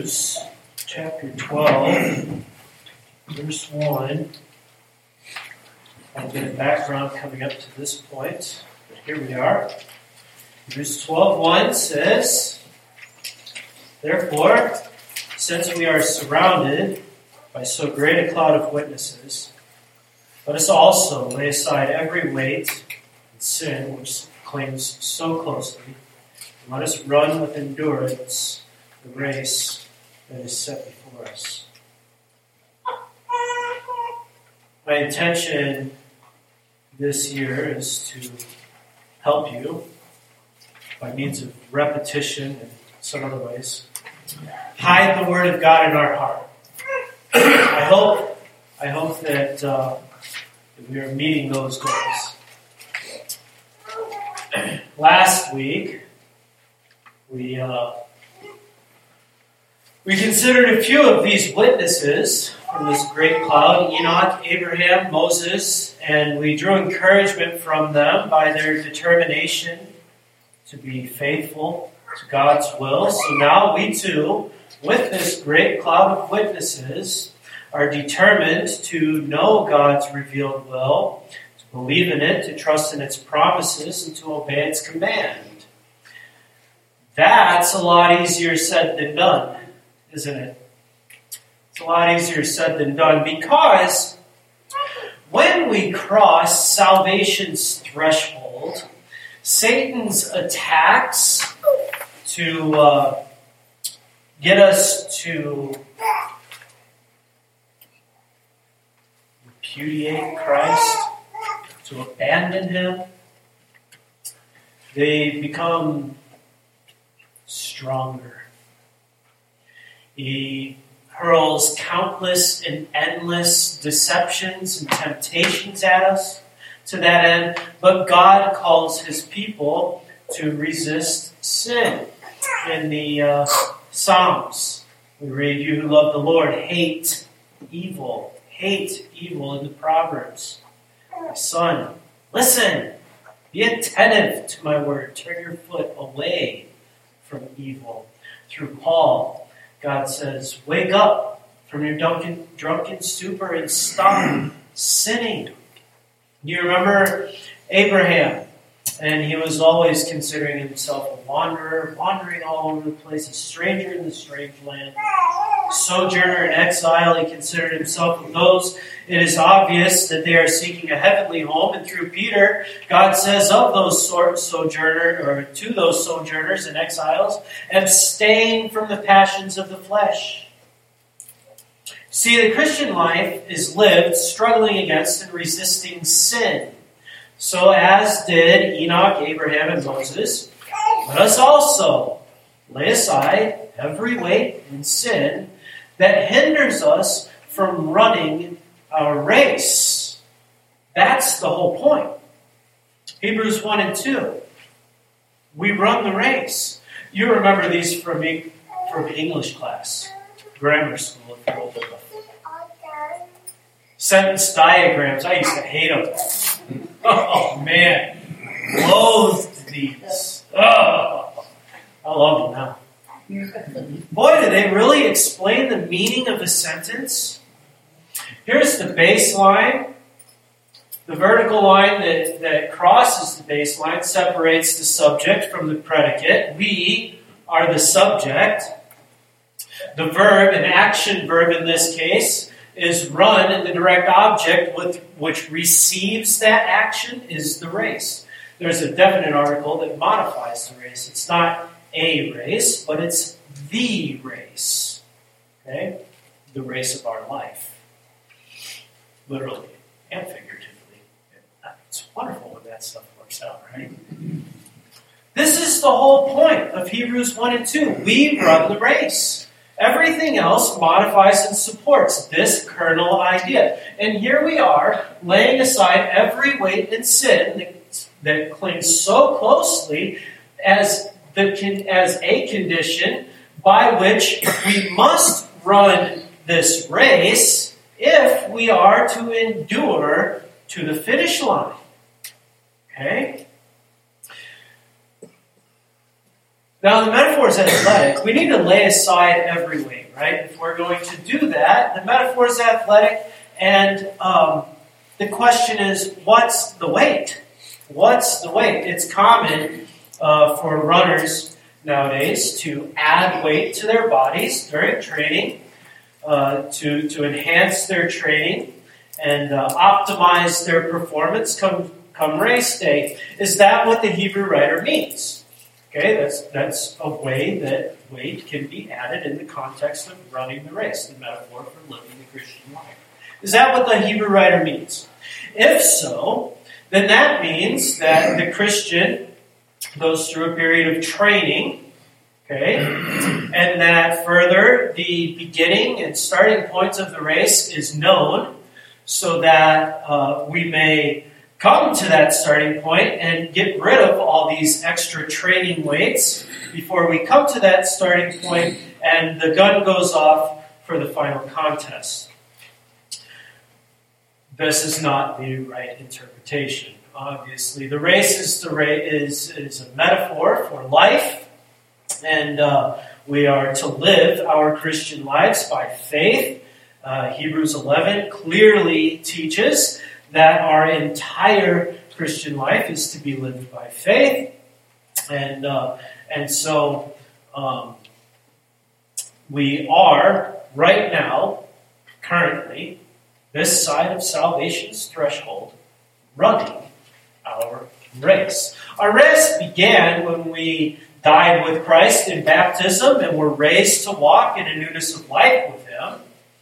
Hebrews chapter 12, verse 1. I'll get a background coming up to this point, but here we are. Hebrews 12:1 says, "Therefore, since we are surrounded by so great a cloud of witnesses, let us also lay aside every weight and sin which clings so closely, and let us run with endurance the race that is set before us." My intention this year is to help you by means of repetition and some other ways hide the Word of God in our heart. I hope that we are meeting those goals. Last week, we considered a few of these witnesses from this great cloud: Enoch, Abraham, Moses, and we drew encouragement from them by their determination to be faithful to God's will. So now we too, with this great cloud of witnesses, are determined to know God's revealed will, to believe in it, to trust in its promises, and to obey its command. That's a lot easier said than done, isn't it? It's a lot easier said than done, because when we cross salvation's threshold, Satan's attacks to get us to repudiate Christ, to abandon Him, they become stronger. He hurls countless and endless deceptions and temptations at us to that end, but God calls His people to resist sin. In the Psalms, we read, "You who love the Lord, hate evil." Hate evil in the Proverbs. "My son, listen, be attentive to my word. Turn your foot away from evil." Through Paul, God says, "Wake up from your drunken stupor and stop sinning." You remember Abraham, and he was always considering himself a wanderer, wandering all over the place, a stranger in the strange land, sojourner in exile. He considered himself of those it is obvious that they are seeking a heavenly home. And through Peter, God says of those to those sojourners and exiles, abstain from the passions of the flesh. See, the Christian life is lived struggling against and resisting sin. So as did Enoch, Abraham, and Moses, let us also lay aside every weight and sin that hinders us from running our race. That's the whole point. Hebrews 1 and 2. We run the race. You remember these from English class, grammar school, if you're old enough. Sentence diagrams. I used to hate them. Oh, man. Loathed these. Oh, I love them now. Boy, do they really explain the meaning of a sentence. Here's the baseline. The vertical line that crosses the baseline separates the subject from the predicate. We are the subject. The verb, an action verb in this case, is run, and the direct object which receives that action is the race. There's a definite article that modifies the race. It's not a race, but it's the race. Okay? The race of our life. Literally and figuratively. It's wonderful when that stuff works out, right? This is the whole point of Hebrews 1 and 2. We run the race. Everything else modifies and supports this kernel idea. And here we are, laying aside every weight and sin that clings so closely as a condition by which we must run this race if we are to endure to the finish line. Okay? Now, the metaphor is athletic. We need to lay aside every weight, right? If we're going to do that, the metaphor is athletic, and the question is, what's the weight? What's the weight? It's common for runners nowadays to add weight to their bodies during training, to enhance their training and optimize their performance come race day. Is that what the Hebrew writer means? Okay, that's a way that weight can be added in the context of running the race, the metaphor for living the Christian life. Is that what the Hebrew writer means? If so, then that means that the Christian goes through a period of training, okay, and that further the beginning and starting points of the race is known so that we may come to that starting point and get rid of all these extra training weights before we come to that starting point and the gun goes off for the final contest. This is not the right interpretation. Obviously, the race is a metaphor for life, and we are to live our Christian lives by faith. Hebrews 11 clearly teaches that our entire Christian life is to be lived by faith, and so we are right now, currently, this side of salvation's threshold, running our race. Our race began when we died with Christ in baptism and were raised to walk in a newness of life with Him.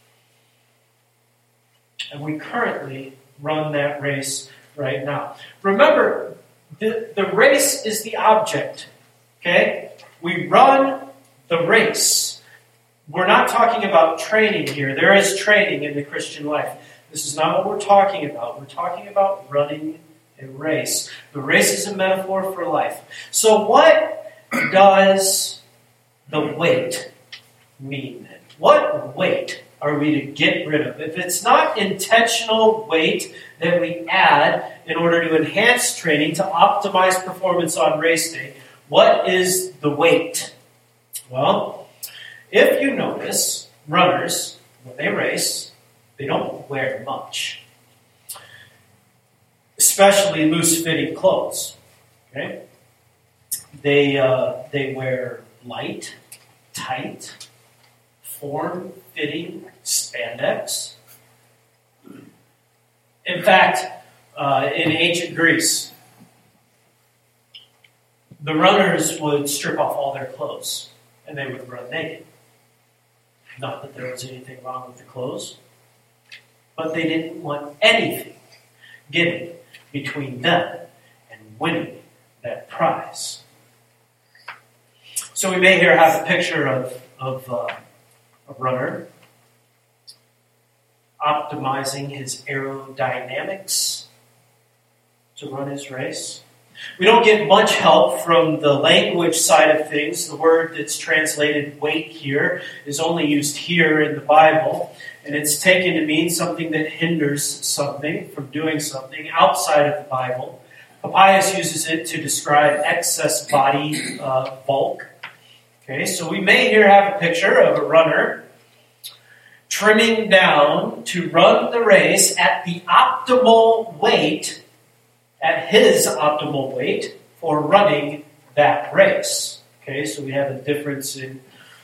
And we currently run that race right now. Remember, the race is the object. Okay? We run the race. We're not talking about training here. There is training in the Christian life. This is not what we're talking about. We're talking about running a race. The race is a metaphor for life. So what does the weight mean then? What weight are we to get rid of? If it's not intentional weight that we add in order to enhance training, to optimize performance on race day, what is the weight? Well, if you notice, runners, when they race, they don't wear much. Especially loose-fitting clothes. Okay? They wear light, tight, form-fitting spandex. In fact, in ancient Greece, the runners would strip off all their clothes and they would run naked. Not that there was anything wrong with the clothes, but they didn't want anything getting between them and winning that prize. So we may here have a picture of a runner optimizing his aerodynamics to run his race. We don't get much help from the language side of things. The word that's translated weight here is only used here in the Bible, and it's taken to mean something that hinders something from doing something outside of the Bible. Papias uses it to describe excess body bulk. Okay, so we may here have a picture of a runner trimming down to run the race at the optimal weight, at his optimal weight for running that race. Okay, so we have a difference in,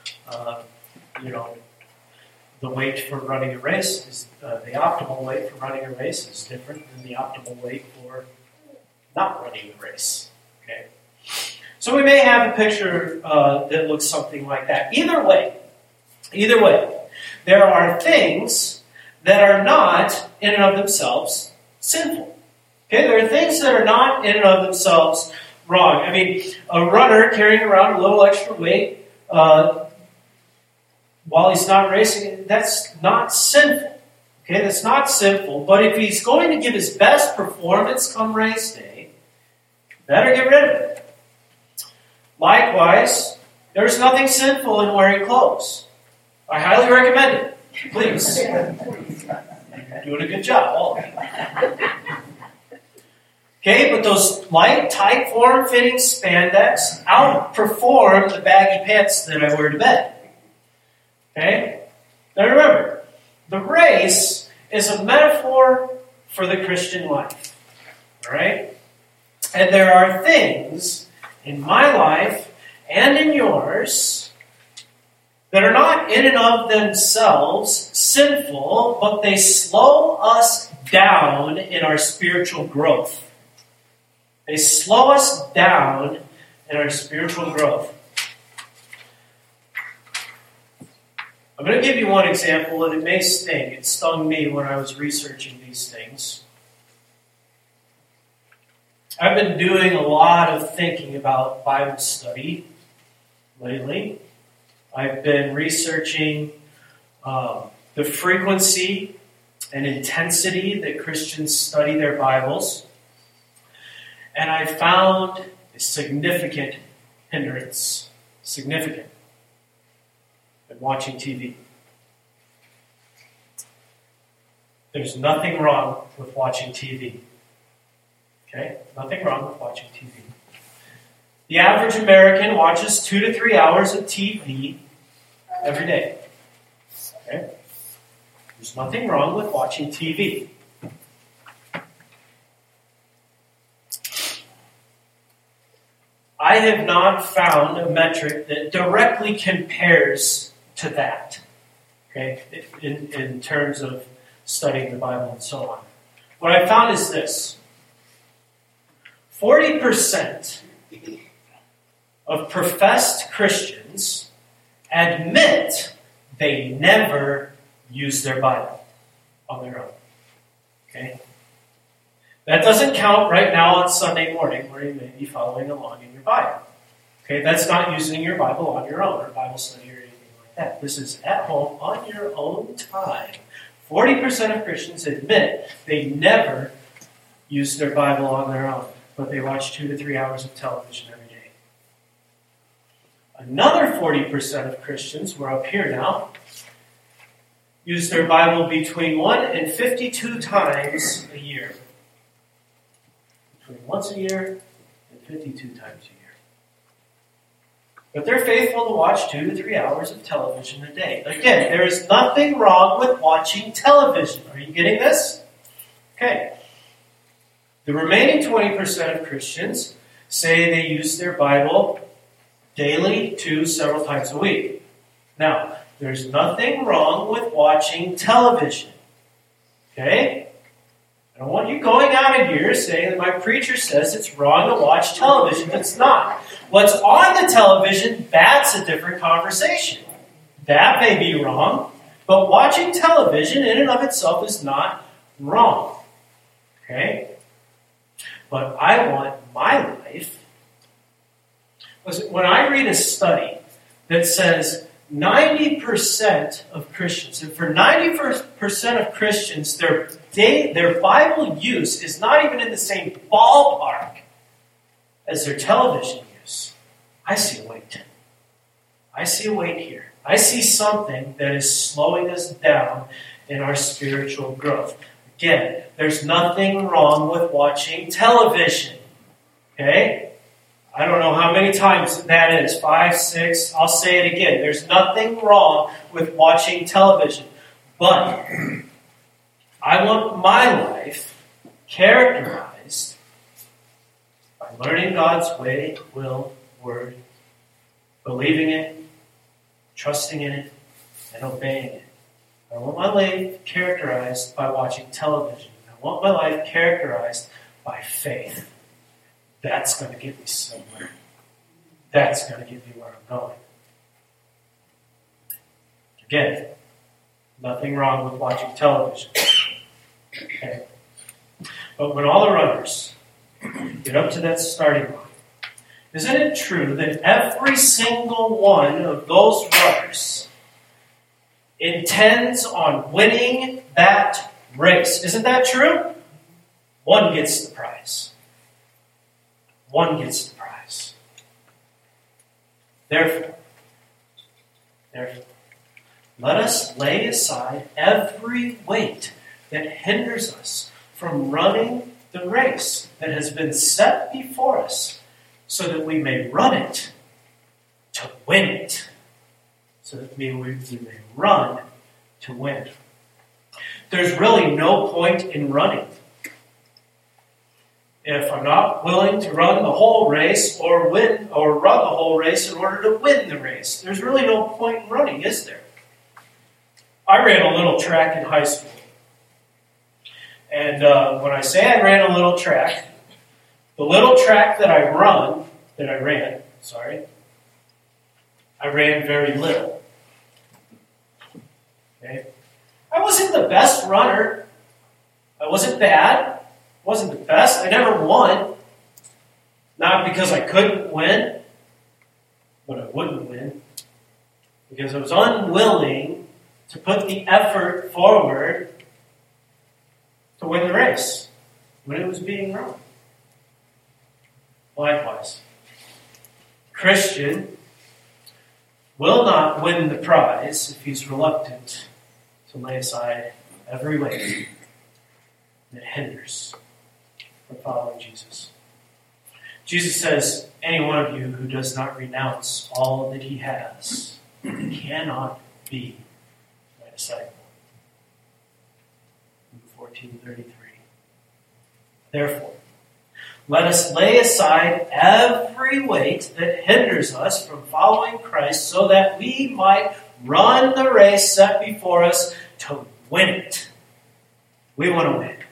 the weight for running a race is the optimal weight for running a race is different than the optimal weight for not running the race. Okay, so we may have a picture that looks something like that. Either way, there are things that are not in and of themselves sinful. Okay, there are things that are not in and of themselves wrong. I mean, a runner carrying around a little extra weight while he's not racing, that's not sinful. Okay, that's not sinful. But if he's going to give his best performance come race day, better get rid of it. Likewise, there's nothing sinful in wearing clothes. I highly recommend it. Please. You're doing a good job, all of you. Okay, but those light, tight, form-fitting spandex outperform the baggy pants that I wear to bed. Okay? Now remember, the race is a metaphor for the Christian life. Alright? And there are things in my life and in yours that are not in and of themselves sinful, but they slow us down in our spiritual growth. They slow us down in our spiritual growth. I'm going to give you one example, and it may sting. It stung me when I was researching these things. I've been doing a lot of thinking about Bible study lately. I've been researching the frequency and intensity that Christians study their Bibles. And I found a significant hindrance. Significant. In watching TV. There's nothing wrong with watching TV. Okay? Nothing wrong with watching TV. The average American watches 2 to 3 hours of TV every day. Okay? There's nothing wrong with watching TV. I have not found a metric that directly compares to that, okay, in terms of studying the Bible and so on. What I found is this. 40% of professed Christians admit they never use their Bible on their own. Okay? That doesn't count right now on Sunday morning where you may be following along in your Bible. Okay, that's not using your Bible on your own or Bible study or anything like that. This is at home on your own time. 40% of Christians admit they never use their Bible on their own, but they watch 2 to 3 hours of television every day. Another 40% of Christians, we're up here now, use their Bible between 1 and 52 times a year. Between once a year and 52 times a year. But they're faithful to watch 2 to 3 hours of television a day. Again, there is nothing wrong with watching television. Are you getting this? Okay. The remaining 20% of Christians say they use their Bible daily to several times a week. Now, there's nothing wrong with watching television. Okay? I don't want you going out of here saying that my preacher says it's wrong to watch television. It's not. What's on the television, that's a different conversation. That may be wrong, but watching television in and of itself is not wrong. Okay? But I want my life. When I read a study that says 90% of Christians, and for 90% of Christians, their Bible use is not even in the same ballpark as their television use, I see a weight. I see a weight here. I see something that is slowing us down in our spiritual growth. Again, there's nothing wrong with watching television. Okay? I don't know how many times that is. 5, 6. I'll say it again. There's nothing wrong with watching television. But I want my life characterized by learning God's way, will, word, believing it, trusting in it, and obeying it. I want my life characterized by watching television. I want my life characterized by faith. That's going to get me somewhere. That's going to get me where I'm going. Again, nothing wrong with watching television. Okay. But when all the runners get up to that starting line, isn't it true that every single one of those runners intends on winning that race? Isn't that true? One gets the prize. One gets the prize. Therefore, let us lay aside every weight that hinders us from running the race that has been set before us so that we may run it to win it. So that we may run to win. There's really no point in running if I'm not willing to run the whole race or run the whole race in order to win the race. There's really no point in running, is there? I ran a little track in high school. And when I say I ran a little track, the little track that I ran very little. Okay? I wasn't the best runner. I wasn't bad. I wasn't the best. I never won. Not because I couldn't win, but I wouldn't win. Because I was unwilling to put the effort forward to win the race when it was being run. Likewise, Christian will not win the prize if he's reluctant to lay aside every weight that hinders from following Jesus. Jesus says, any one of you who does not renounce all that he has cannot be my disciple. 14:33. Therefore, let us lay aside every weight that hinders us from following Christ so that we might run the race set before us to win it. We want to win.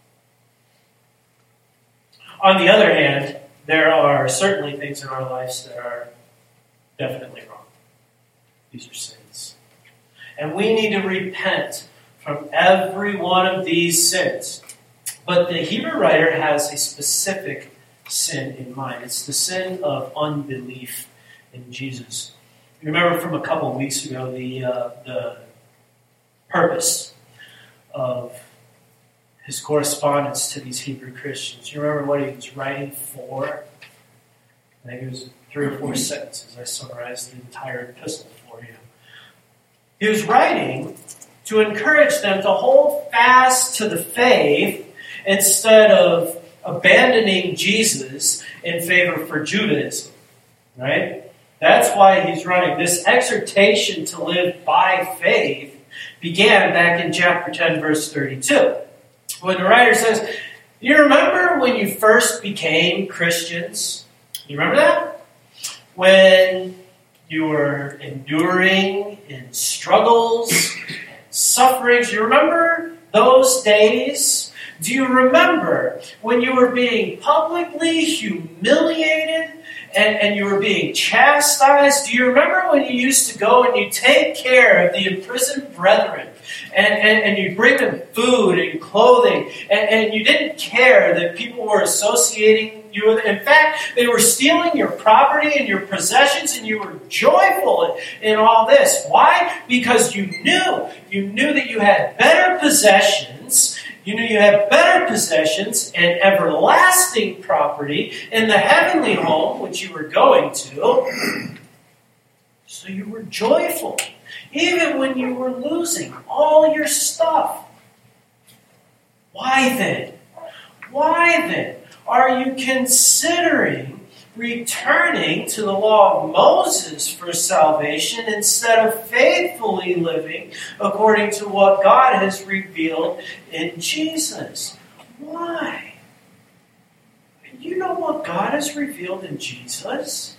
On the other hand, there are certainly things in our lives that are definitely wrong. These are sins. And we need to repent from every one of these sins. But the Hebrew writer has a specific sin in mind. It's the sin of unbelief in Jesus. You remember from a couple of weeks ago the purpose of his correspondence to these Hebrew Christians. You remember what he was writing for? I think it was 3 or 4 sentences. I summarized the entire epistle for you. He was writing to encourage them to hold fast to the faith instead of abandoning Jesus in favor for Judaism. Right? That's why he's writing. This exhortation to live by faith began back in chapter 10, verse 32. When the writer says, you remember when you first became Christians? You remember that? When you were enduring in struggles, sufferings. You remember those days? Do you remember when you were being publicly humiliated and you were being chastised? Do you remember when you used to go and you take care of the imprisoned brethren and you bring them food and clothing and you didn't care that people were associating you with it? In fact, they were stealing your property and your possessions and you were joyful in all this. Why? Because you knew that you had better possessions. You knew you had better possessions and everlasting property in the heavenly home which you were going to. So you were joyful, even when you were losing all your stuff. Why then are you considering returning to the law of Moses for salvation instead of faithfully living according to what God has revealed in Jesus? Why? You know what God has revealed in Jesus?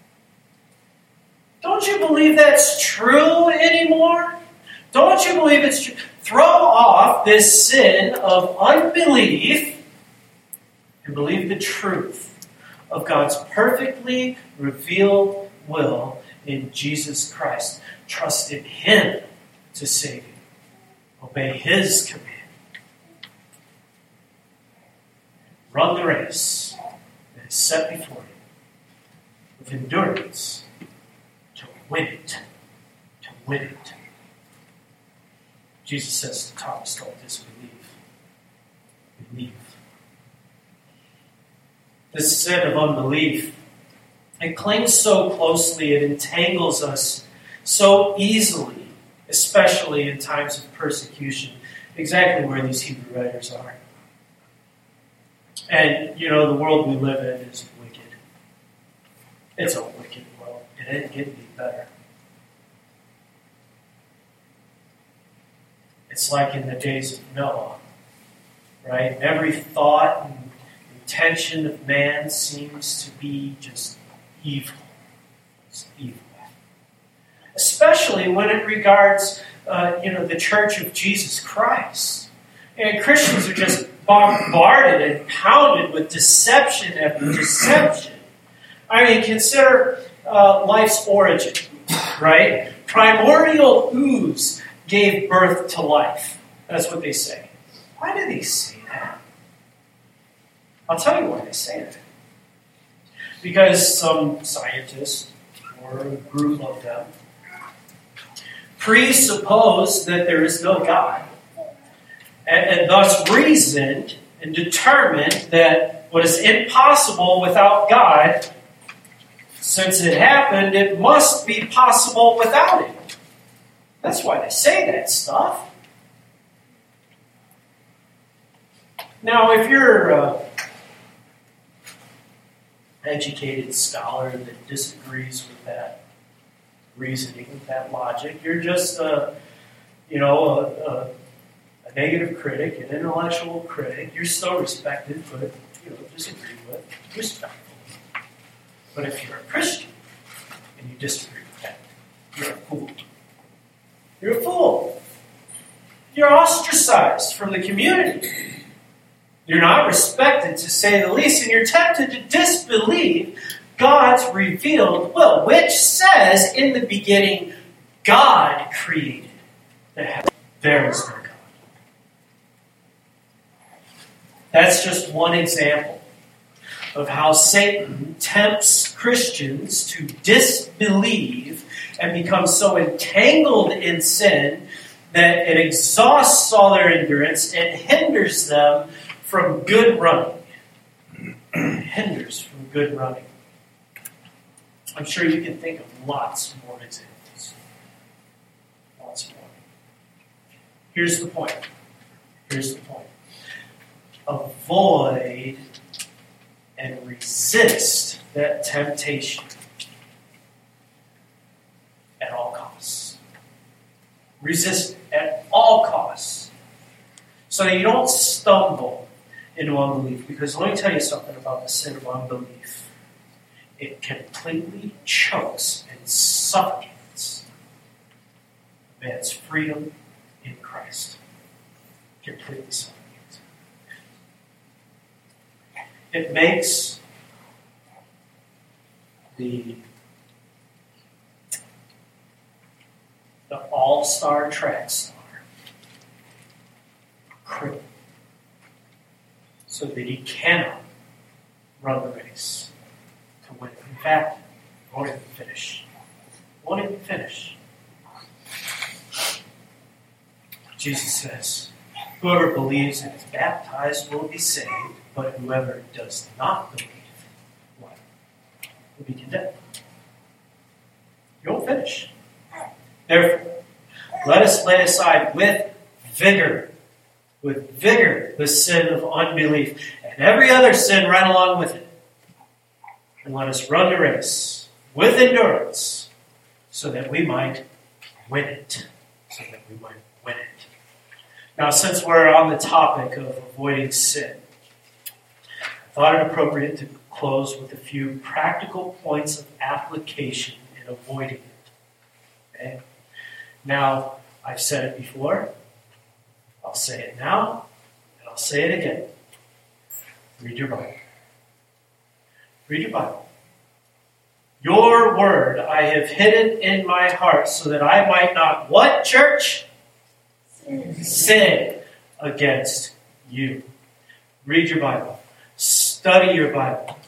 Don't you believe that's true anymore? Don't you believe it's true? Throw off this sin of unbelief and believe the truth of God's perfectly revealed will in Jesus Christ. Trust in Him to save you. Obey His command. Run the race that is set before you with endurance to win it. To win it. Jesus says to Thomas, don't disbelieve. Believe. This sin of unbelief, it clings so closely, it entangles us so easily, especially in times of persecution, exactly where these Hebrew writers are. And, the world we live in is wicked. It's a wicked world. It ain't getting any better. It's like in the days of Noah, right? Every thought and intention of man seems to be just evil. It's evil. Especially when it regards, the Church of Jesus Christ. And Christians are just bombarded and pounded with deception after deception. I mean, consider life's origin, right? Primordial ooze gave birth to life. That's what they say. Why do they say that? I'll tell you why they say that. Because some scientists, or a group of them, presuppose that there is no God, and thus reasoned and determined that what is impossible without God, since it happened, it must be possible without it. That's why they say that stuff. Now, if you're an educated scholar that disagrees with that reasoning, with that logic, you're just a negative critic, an intellectual critic. You're still respected, but disagree with, respectful. But if you're a Christian and you disagree with that, you're a fool. You're a fool. You're ostracized from the community. You're not respected, to say the least, and you're tempted to disbelieve God's revealed will, which says in the beginning, God created the heaven. There is no God. That's just one example of how Satan tempts Christians to disbelieve and become so entangled in sin that it exhausts all their endurance and hinders them from good running. Hinders from good running. I'm sure you can think of lots more examples. Lots more. Here's the point. Avoid and resist that temptation at all costs. Resist it at all costs. So that you don't stumble into unbelief. Because let me tell you something about the sin of unbelief. It completely chokes and suffocates a man's freedom in Christ. Completely suffocates. It makes the all-star track star crippled so that he cannot run the race to win. In fact, won't even finish. Jesus says, whoever believes and is baptized will be saved, but whoever does not believe will be condemned. You won't finish. Therefore, let us lay aside with vigor the sin of unbelief and every other sin right along with it. And let us run the race with endurance so that we might win it. Now, since we're on the topic of avoiding sin, I thought it appropriate to close with a few practical points of application in avoiding it. Okay? Now, I've said it before, I'll say it now, and I'll say it again. Read your Bible. Read your Bible. Your word I have hidden in my heart so that I might not, what, church? Sin against you. Read your Bible. Study your Bible.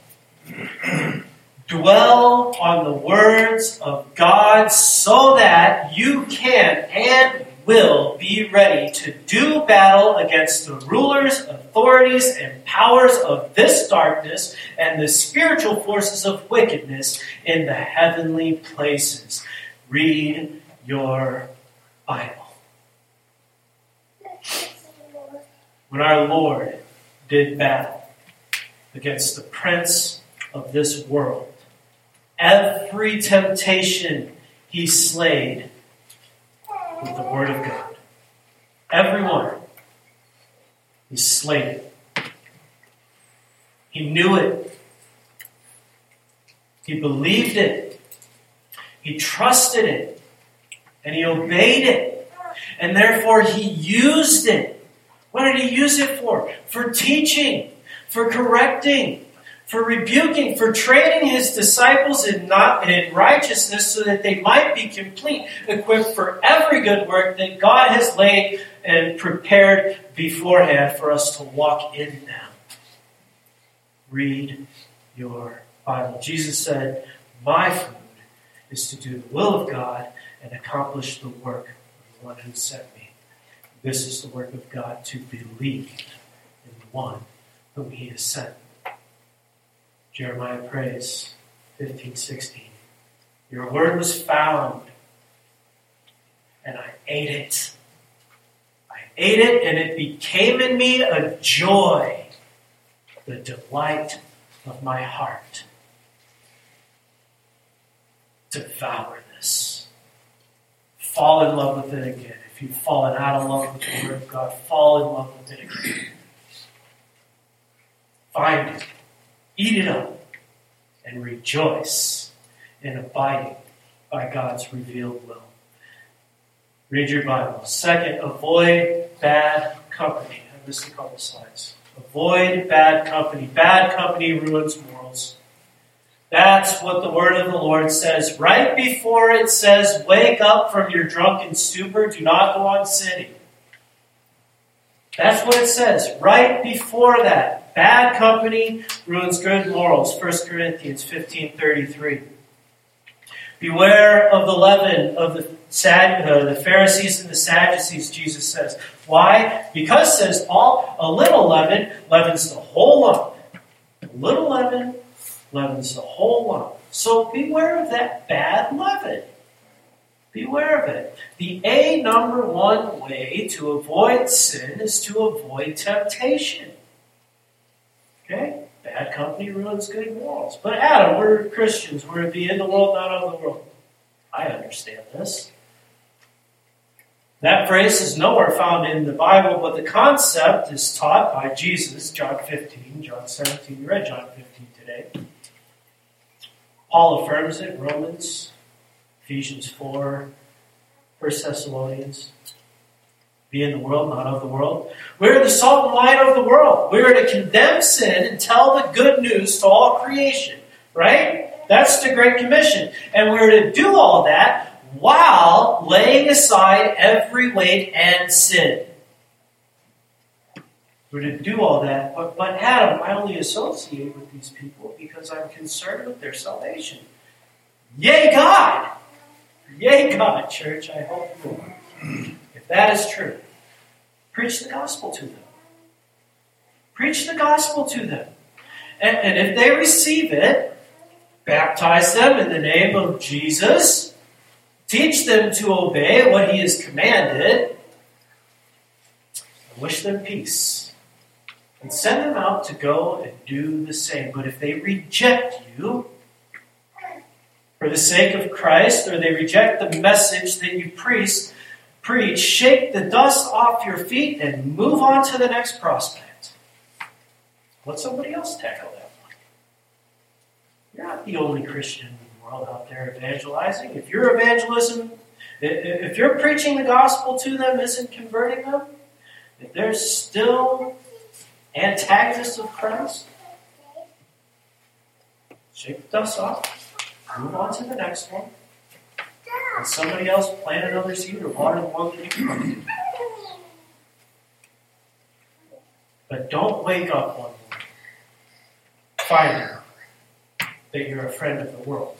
Dwell on the words of God so that you can and will be ready to do battle against the rulers, authorities, and powers of this darkness and the spiritual forces of wickedness in the heavenly places. Read your Bible. When our Lord did battle, against the prince of this world. Every temptation he slayed with the word of God. Every one. He slayed it. He knew it. He believed it. He trusted it. And he obeyed it. And therefore he used it. What did he use it for? For teaching, for correcting, for rebuking, for training his disciples in righteousness so that they might be complete, equipped for every good work that God has laid and prepared beforehand for us to walk in them. Read your Bible. Jesus said, my food is to do the will of God and accomplish the work of the one who sent me. This is the work of God, to believe in the one whom he has sent. Jeremiah prays, 15:16. Your word was found, and I ate it. I ate it, and it became in me a joy, the delight of my heart. Devour this. Fall in love with it again. If you've fallen out of love with the Word of God, fall in love with it again. Find it. Eat it up. And rejoice in abiding by God's revealed will. Read your Bible. Second, avoid bad company. I missed a couple slides. Avoid bad company. Bad company ruins morals. That's what the word of the Lord says. Right before it says, wake up from your drunken stupor, do not go on sinning. That's what it says. Right before that. Bad company ruins good morals. 1 Corinthians 15:33. Beware of the leaven of the Pharisees and the Sadducees, Jesus says. Why? Because, says Paul, a little leaven leavens the whole lump. A little leaven leavens the whole lump. So beware of that bad leaven. Beware of it. The number one way to avoid sin is to avoid temptation. Okay? Bad company ruins good morals. But Adam, we're Christians. We're to be in the world, not of the world. I understand this. That phrase is nowhere found in the Bible, but the concept is taught by Jesus, John 15, John 17. We read John 15 today. Paul affirms it, Romans, Ephesians 4, 1 Thessalonians. Be in the world, not of the world. We're the salt and light of the world. We're to condemn sin and tell the good news to all creation. Right? That's the Great Commission. And we're to do all that while laying aside every weight and sin. We're to do all that. But Adam, I only associate with these people because I'm concerned with their salvation. Yay, God! Yay, God, church. I hope you are. If that is true, preach the gospel to them. Preach the gospel to them. And if they receive it, baptize them in the name of Jesus. Teach them to obey what he has commanded. And wish them peace. And send them out to go and do the same. But if they reject you for the sake of Christ, or they reject the message that you preach, shake the dust off your feet and move on to the next prospect. Let somebody else tackle that one. You're not the only Christian in the world out there evangelizing. If your evangelism, if you're preaching the gospel to them isn't converting them, if they're still antagonists of Christ, shake the dust off, move on to the next one. And somebody else plant another seed or water the one that you planted. But don't wake up one morning finding that you're a friend of the world.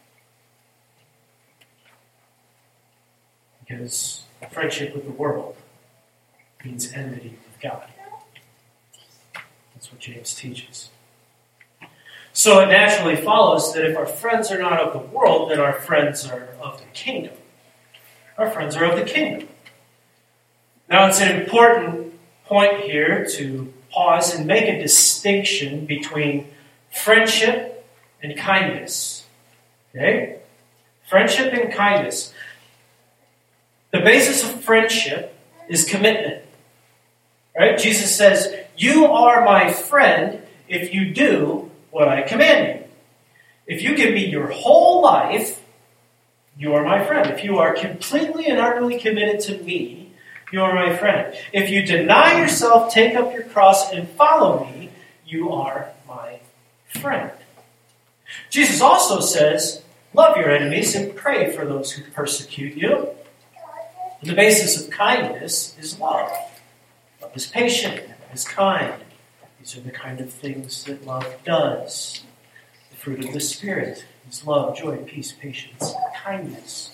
Because friendship with the world means enmity with God. That's what James teaches. So it naturally follows that if our friends are not of the world, then our friends are of the kingdom. Our friends are of the kingdom. Now it's an important point here to pause and make a distinction between friendship and kindness. Okay? Friendship and kindness. The basis of friendship is commitment. Right? Jesus says, "You are my friend if you do what I command you." If you give me your whole life, you are my friend. If you are completely and utterly committed to me, you are my friend. If you deny yourself, take up your cross, and follow me, you are my friend. Jesus also says, love your enemies and pray for those who persecute you. The basis of kindness is love. Love is patient. Love is kind. These are the kind of things that love does. The fruit of the Spirit is love, joy, peace, patience, kindness.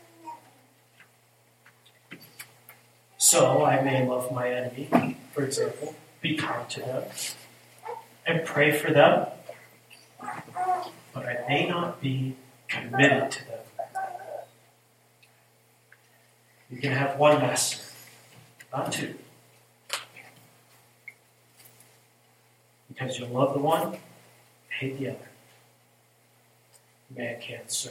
So I may love my enemy, for example, be kind to them, and pray for them, but I may not be committed to them. You can have one master, not two. Because you'll love the one, hate the other. Man can't serve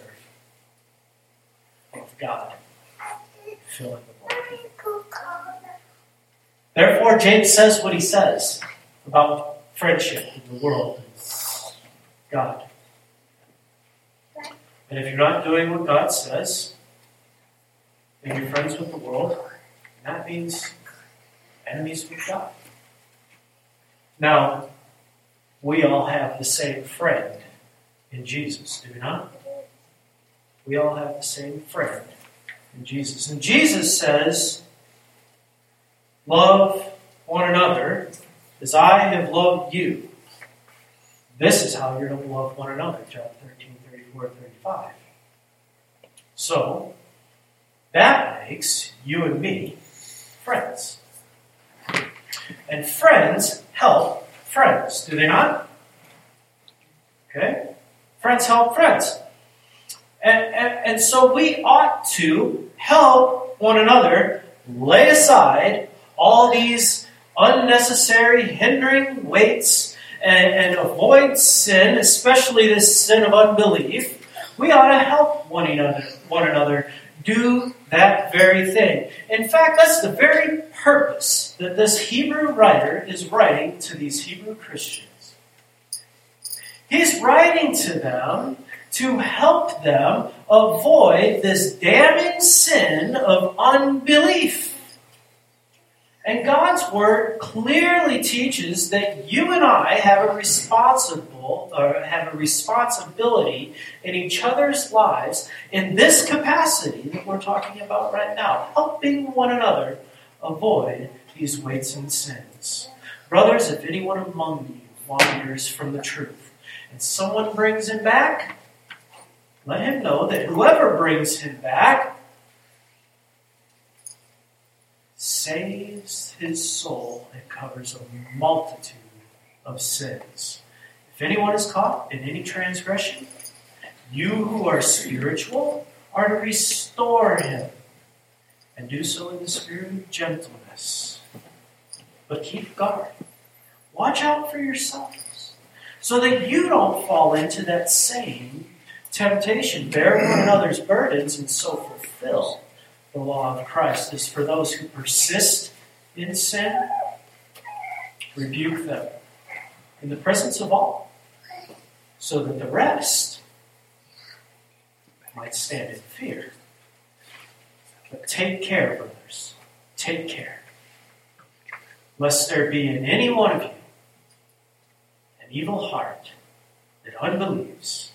both God filling the void. Therefore, James says what he says about friendship in the world and God. And if you're not doing what God says, then you're friends with the world, and that means enemies with God. Now, we all have the same friend in Jesus, do we not? We all have the same friend in Jesus. And Jesus says, love one another as I have loved you. This is how you're to love one another, John 13, 34, 35. So, that makes you and me friends. And friends help friends, do they not? Okay? Friends help friends. And so we ought to help one another lay aside all these unnecessary hindering weights and avoid sin, especially this sin of unbelief. We ought to help one another do that very thing. In fact, that's the very purpose that this Hebrew writer is writing to these Hebrew Christians. He's writing to them to help them avoid this damning sin of unbelief. And God's Word clearly teaches that you and I have a responsibility in each other's lives in this capacity that we're talking about right now, helping one another avoid these weights and sins. Brothers, if anyone among you wanders from the truth, and someone brings him back, let him know that whoever brings him back saves his soul and covers a multitude of sins. If anyone is caught in any transgression, you who are spiritual are to restore him, and do so in the spirit of gentleness. But keep guard. Watch out for yourselves, so that you don't fall into that same temptation. Bear one another's burdens and so fulfill the law of Christ. As for those who persist in sin, rebuke them in the presence of all, so that the rest might stand in fear. But take care, brothers, take care, lest there be in any one of you an evil heart that unbelieves,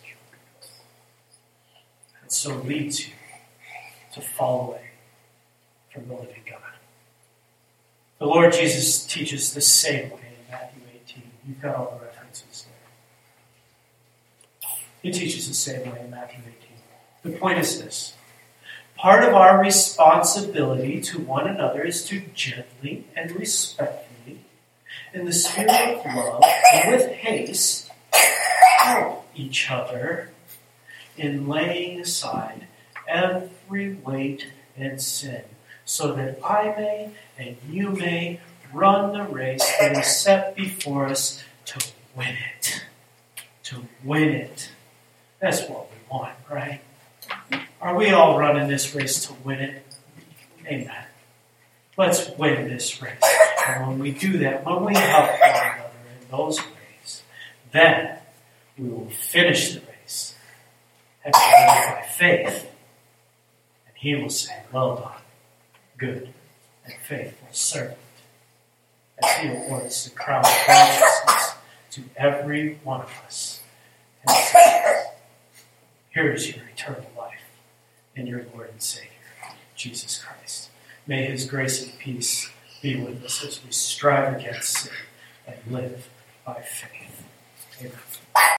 and so leads you to fall away from the living God. The Lord Jesus teaches the same way in Matthew 18. You've got all the references there. He teaches the same way in Matthew 18. The point is this. Part of our responsibility to one another is to gently and respectfully, in the spirit of love and with haste, help each other in laying aside every weight and sin, so that I may and you may run the race that is set before us to win it. To win it. That's what we want, right? Are we all running this race to win it? Amen. Let's win this race. And when we do that, when we help one another in those ways, then we will finish the race, having done it by faith. And he will say, well done, good and faithful servant, as he awards the crown of righteousness to every one of us. And says, here is your eternal life in your Lord and Savior, Jesus Christ. May his grace and peace be with us as we strive against sin and live by faith. Amen.